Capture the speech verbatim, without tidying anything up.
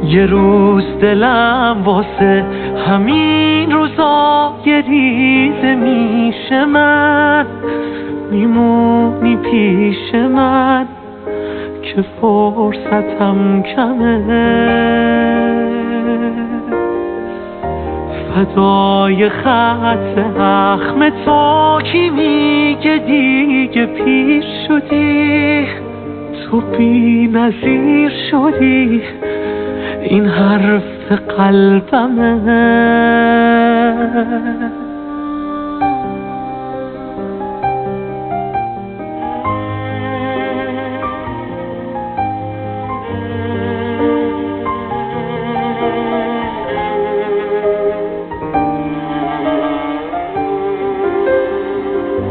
یه روز دلم واسه همین روزای ریزه میشه، من میمونی پیش من که فرصتم کمه. فدای خط اخم تو کی میگه دیگه پیر شدی، تو بی نظیر شدی، این حرف قلبمه.